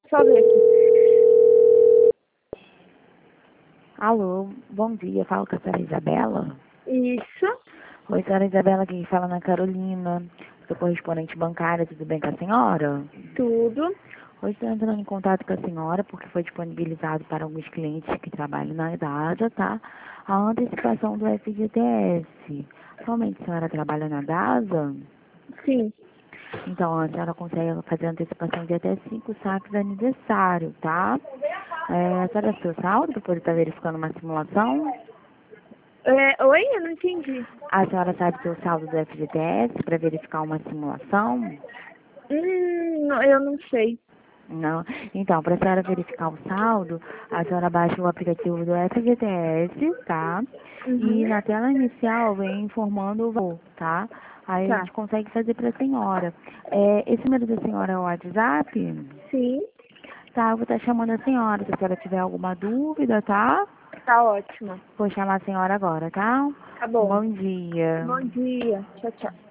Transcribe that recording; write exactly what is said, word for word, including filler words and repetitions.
Só ver aqui. Alô, bom dia, falo com a senhora Isabela. Isso. Oi, senhora Isabela, quem fala na Carolina, sou correspondente bancária, tudo bem com a senhora? Tudo. Hoje estou entrando em contato com a senhora porque foi disponibilizado para alguns clientes que trabalham na DASA, tá? A antecipação do F G T S. Atualmente a senhora trabalha na DASA? Sim. Então, a senhora consegue fazer antecipação de até cinco saques de aniversário, tá? É, a senhora tem o saldo para poder estar verificando uma simulação? É, oi? Eu não entendi. A senhora sabe seu saldo do F G T S para verificar uma simulação? Hum, não, eu não sei. Não. Então, para a senhora verificar o saldo, a senhora baixa o aplicativo do F G T S, tá? E Uhum. na tela inicial vem informando o valor, tá? Aí a Tá. gente consegue fazer para a senhora. É, esse número da senhora é o WhatsApp? Sim. Tá, eu vou estar chamando a senhora. Se a senhora tiver alguma dúvida, tá? Tá ótimo. Vou chamar a senhora agora, tá? Tá bom. Bom dia. Bom dia. Tchau, tchau.